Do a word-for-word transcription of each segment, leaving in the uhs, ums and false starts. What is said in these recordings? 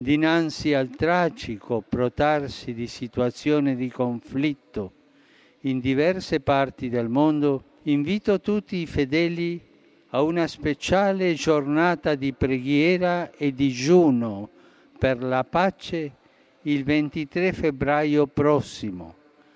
Dinanzi al tragico protrarsi di situazioni di conflitto in diverse parti del mondo, invito tutti i fedeli a una speciale giornata di preghiera e digiuno per la pace il ventitré febbraio prossimo,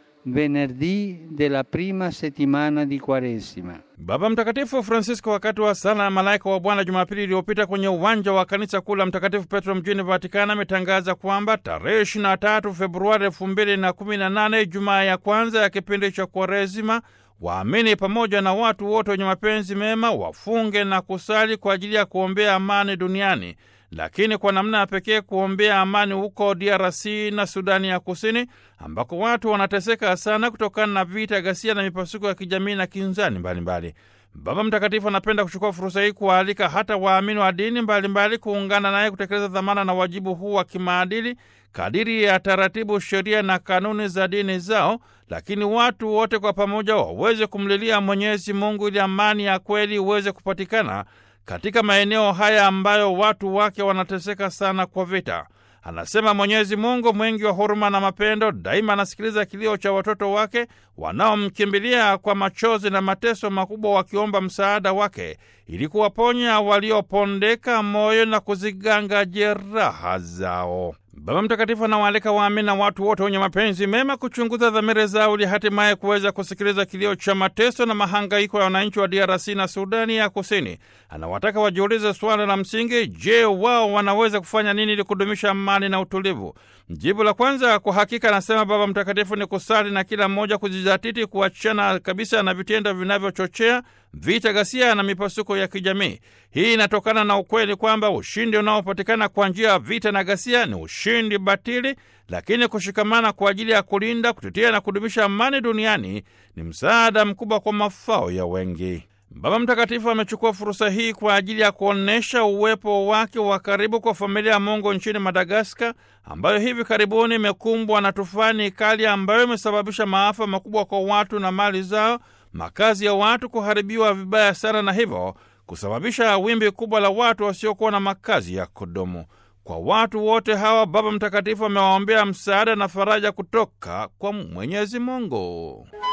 venerdì della prima settimana di Kwaresima. Baba Mtakatifu Francisco wakati wa sala ya malaika wa Bwana Jumapili iliyopita kwenye uwanja wa kanisa kuu la Mtakatifu Petro mjini Vatikani ametangaza kwamba tarehe ishirini na tatu Februari elfu mbili na kumi na nane, Ijumaa ya kwanza ya kipindi cha Kwaresima, waamini pamoja na watu wote wenye mapenzi mema wafunge na kusali kwa ajili ya kuombea amani duniani, lakini kwa namna ya pekee kuombea amani huko D R C na Sudani ya Kusini, ambako watu wanateseka sana kutokana na vita, ghasia na mipasuko ya kijamii na kinzani mbalimbali. Baba Mtakatifu anapenda kuchukua fursa hii kuwaalika hata waamini wa dini mbalimbali kuungana naye kutekeleza dhamana na wajibu huu wa kimaadili kadiri ya taratibu, sheria na kanuni za dini zao, lakini watu wote kwa pamoja waweze kumlilia Mwenyezi Mungu ili amani ya kweli iweze kupatikana katika maeneo haya ambayo watu wake wanateseka sana kwa vita. Anasema Mwenyezi Mungu mwingi wa huruma na mapendo daima anasikiliza kilio cha watoto wake wanaomkimbilia kwa machozi na mateso makubwa, wakiomba msaada wake ili kuwaponya waliopondeka moyo na kuziganga jeraha zao. Baba Mtakatifu anawaalika waamini na watu wote wenye mapenzi mema kuchunguza dhamiri zao ili hatimaye kuweza kusikiliza kilio cha mateso na mahangaiko ya wananchi wa D R C na Sudani ya Kusini. Anawataka wajiulize swala la msingi: je, wao wanaweza kufanya nini ili kudumisha amani na utulivu? Jibu la kwanza kwa hakika, anasema Baba Mtakatifu, ni kusali na kila mmoja kujizatiti kuachana kabisa na vitendo vinavyochochea vita, ghasia na mipasuko ya kijamii. Hii inatokana na ukweli kwamba ushindi unaopatikana kwa njia ya vita na ghasia ni ushindi batili, lakini kushikamana kwa ajili ya kulinda, kutetea na kudumisha amani duniani ni msaada mkubwa kwa mafao ya wengi. Baba Mtakatifu amechukua fursa hii kwa ajili ya kuonesha uwepo wake wa karibu kwa familia ya Mungu nchini Madagaskar, ambayo hivi karibuni imekumbwa na tufani kali ambayo imesababisha maafa makubwa kwa watu na mali zao, makazi ya watu kuharibiwa vibaya sana, na hivyo kusababisha wimbi kubwa la watu wasiokuwa na makazi ya kudumu. Kwa watu wote hawa, Baba Mtakatifu amewaombea msaada na faraja kutoka kwa Mwenyezi Mungu.